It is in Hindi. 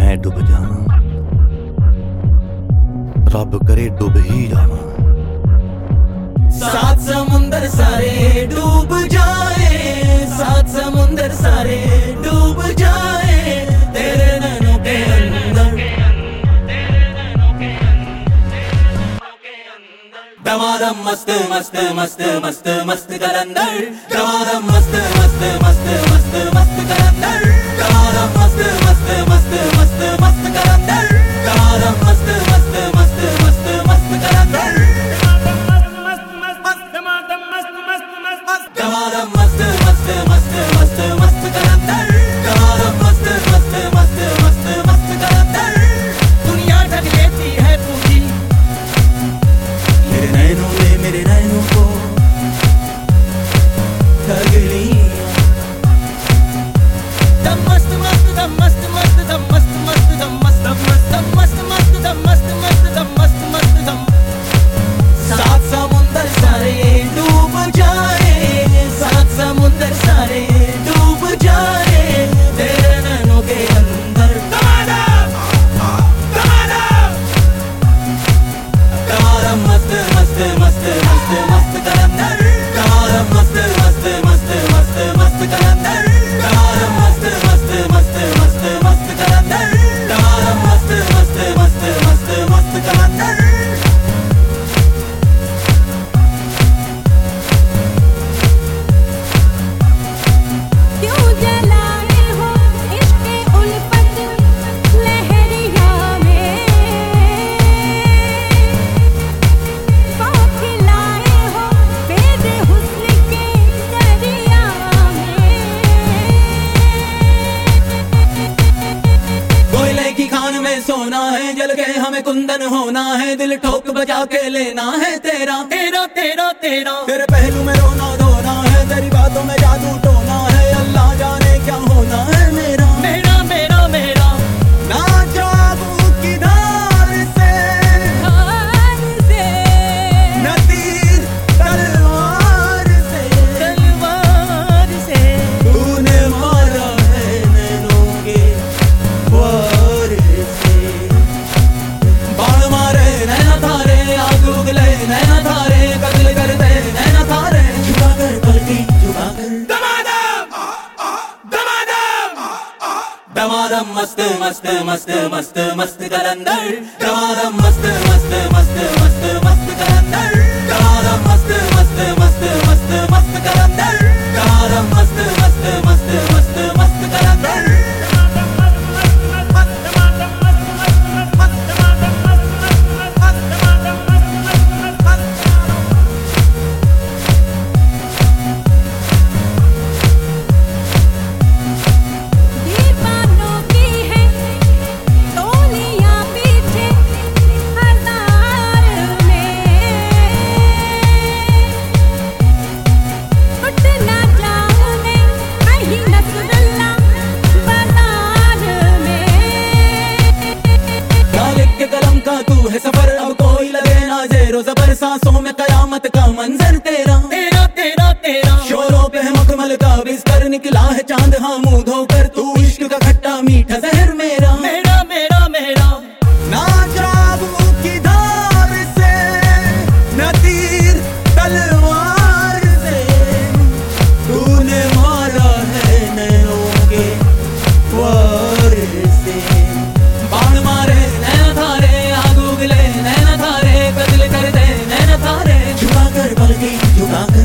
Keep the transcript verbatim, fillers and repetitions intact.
मैं डूब जावां, रब करे डूब ही जावां। सात समुंदर सारे डूब जाए, सात समुंदर सारे डूब जाए तेरे नैनों के अंदर। दमादम मस्त मस्त मस्त मस्त मस्त कलंदर, दमादम मस्त मस्त मस्त मस्त मस्त कलंदर, दमादम मस्त मस्त मस्त मस्त मस्त कलंदर, दमादम मस्त मस्त मस्त मस्त मस्त कलंदर, दमादम मस्त मस्त मस्त मस्त मस्त कलंदर, दमादम मस्त मस्त मस्त मस्त मस्त कलंदर। दुनिया ढक लेती है पूरी मेरे नैनों ने, मेरे नैनों को ठग लिया। दम मस्त मस्त दम मस्त मस्त दम मस्त मस्त दम मस्त मस्त दम मस्त मस्त दम मस्त मस्त दम मस्त मस्त दम। सात समुंदर सारे डूब जाए, सात समुंदर सारे डूब जाए तेरे नैनों के अंदर। दमादम दमादम मस्त मस्त मस्त मस्त मस्त कलंदर, दमादम मस्त मस्त मस्त मस्त मस्त कलंदर, दमादम मस्त मस्त मस्त मस्त मस्त कलंदर, दमादम मस्त मस्त मस्त मस्त मस्त कलंदर। क्यों जलाए हो इश्क़े उल्फत लहरिया में, खिलाए हो बेद हुस्न के दरिया में। कोयले की खान में सोना है, जल गए हमें कुंदन होना है, दिल ठोक बजा के लेना है तेरा तेरा तेरा तेरा। तेरे पहलू में रोना धोना है, तेरी बातों में जादू टोना है, अल्लाह जाने क्या होना है मेरा मेरा मेरा मेरा। ना जादू की धार से, हार से न तीर तलवार से, तलवार से तूने मारा है नैनों के वार से। बाण मारे नैना थारे, आग उगले नैना थारे, कत्ल कर दे नैना थारे, झुका कर पलकी झुका कर। दमादम दमादम दमादम मस्त मस्त मस्त मस्त मस्त कलंदर, दमादम मस्त मस्त मस्त मस्त मस्त कलंदर, दमादम मस्त मस्त मस्त मस्त मस्त कलंदर, दमादम मस्त मस्त मस्त मस्त मस्त कलंदर। दीवानों की है टोलियां पीछे हजार में, उठ ना जाऊं मैं कहीं नसरुल्ला बाजार में। क्या लिख के कलम का तू है सफर, अब कोई लगे ना जेरो जबर, सांसों में कयामत का मंजर तेरा तेरा तेरा तेरा। शोरों पे है मखमल का बिस्तर, निकला है चांद हाँ मुंह धोकर, तू इश्क का खट्टा मीठा जहर मेरा मेरा मेरा मेरा। ना जादू की धार से, न तीर तलवार से, तूने मारा है नैनों के वार से। बाण मारे नैना थारे, आग उगले नैना थारे, कत्ल कर दे नैना थारे, झुका कर पलकी झुका कर।